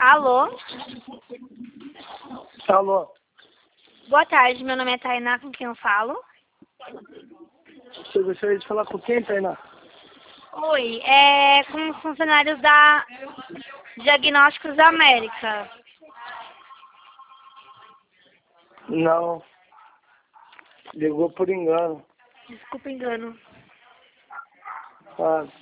Alô? Alô? Boa tarde, meu nome é Tainá, com quem eu falo? Você gostaria de falar com quem, Tainá? Oi, com os funcionários da Diagnósticos da América. Não. Ligou por engano. Desculpa o engano. Ah,